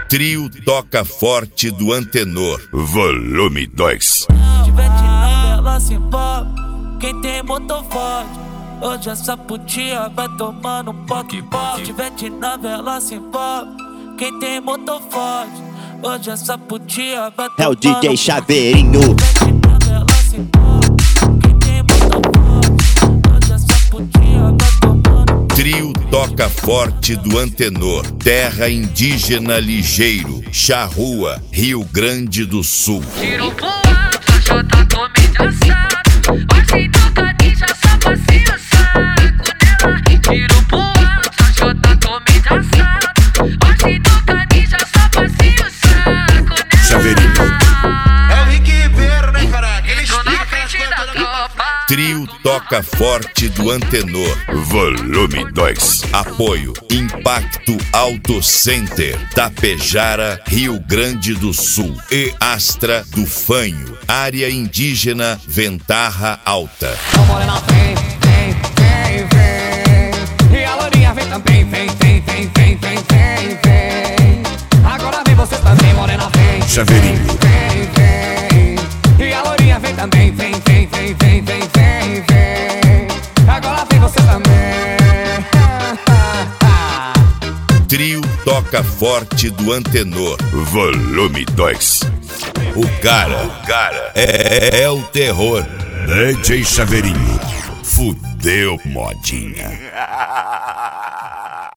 Trio toca forte do Antenor, volume 2. Tivete na vela se envolve, quem tem motor forte. Hoje essa putinha vai tomando um poque-poque. Tivete na vela se envolve, quem tem motor forte. Hoje essa putinha vai tomando. É o DJ Chaveirinho. Trio toca forte do Antenor, terra indígena ligeiro, Charrua, Rio Grande do Sul. Tiro voado, Jota comendo assado. Hoje toca ninja, só passeio o saco nela. Tiro voado, Jota comendo assado. Hoje toca ninja, só passeio o saco nela. Chaveirinho. É o Rick Ribeiro, né, caraca? Ele Tô na explica frente as da coisas todas. tropa. Trio toca forte do Antenor, volume 2. Apoio Impacto Auto Center, Tapejara, Rio Grande do Sul e Astra do Fanho, área indígena Ventarra Alta. A morena vem, vem, vem, vem. E a lourinha vem também, vem, vem, vem, vem, vem, vem, vem. Agora vem você também, morena vem. Chaveirinho. Vem, vem. E a lourinha vem também, vem, vem, vem, vem, vem, vem, vem. Agora vem você também. Trio toca forte do Antenor, volume 2. O cara é o terror. DJ Chaveirinho, fudeu modinha.